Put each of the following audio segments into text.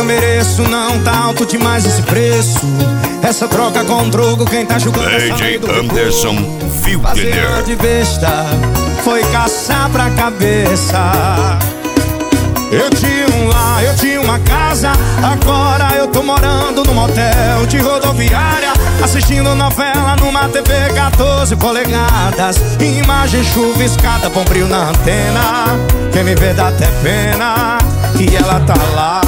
mereço, não tá alto demais esse preço. Essa troca com drogo, quem tá julgando DJ Anderson Fazendo Filtner. de besta, foi caçar pra cabeça. Eu tinha um lar, eu tinha uma casa, agora eu tô morando num motel de rodoviária, assistindo novela numa TV 14 polegadas. Imagem chuviscada, bom brilho na antena. Quem me vê dá até pena, e ela tá lá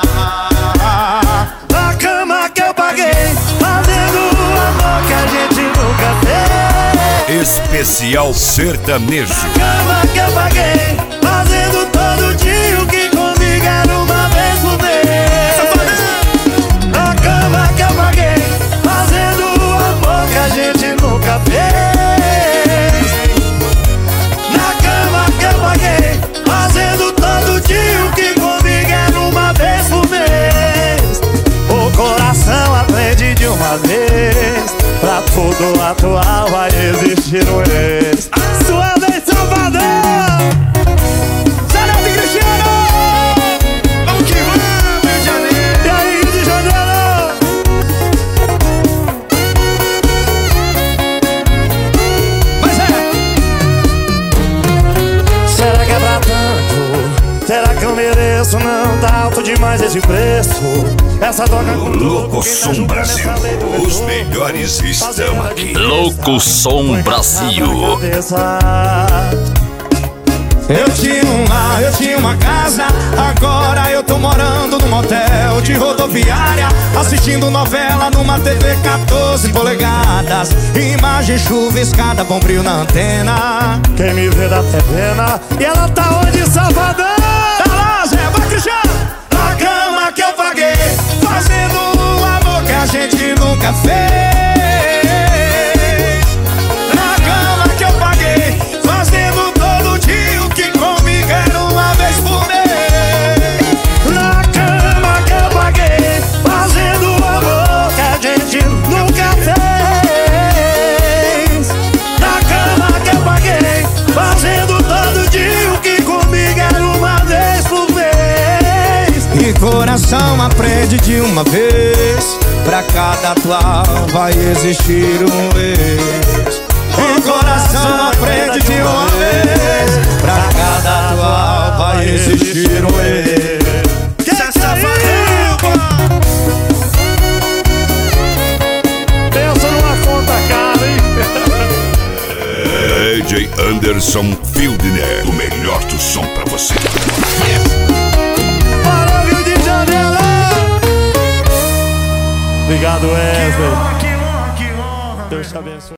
na cama que eu paguei, fazendo o amor que a gente nunca fez. Especial sertanejo. Na cama que eu paguei, fazendo todo dia o que comigo era uma vez por mês. Na cama que eu paguei, fazendo o amor que a gente nunca fez. Na cama que eu paguei, fazendo todo dia o que comigo era uma vez por mês. O coração aprende de uma vez, pra tudo atual vai existir um ex. Sua vez, Salvador! Sarete e Cristiano! Vamos que vamos, Rio de Janeiro! E aí, Rio de Janeiro? Mas é. Será que é pra tanto? Será que eu mereço? Não tá alto demais esse preço. Essa toca com Louco Som Brasil. Os melhores estão aqui. Louco Som Brasil. Eu tinha um lar, eu tinha uma casa, agora eu tô morando num motel de rodoviária, assistindo novela numa TV 14 polegadas. Imagem chuviscada, bom brilho na antena. Quem me vê dá até pena. E ela tá onde, Salvador? Tá lá, Zé, vai, Cristiano! Na cama que eu paguei, fazendo o amor que a gente nunca fez. Na cama que eu paguei, fazendo todo dia o que comigo era uma vez por mês. Na cama que eu paguei, fazendo o amor que a gente nunca fez. Na cama que eu paguei, fazendo todo dia o que comigo era uma vez por vez. E coração aprende de uma vez, pra cada atual vai existir um ex. E coração aprende de uma vez, pra cada atual vai existir um ex. Que pensa numa conta cara, hein? DJ Anderson Filtner. O melhor do som pra você. Para Rio de Janeiro! Obrigado, Wesley. Deus te abençoe.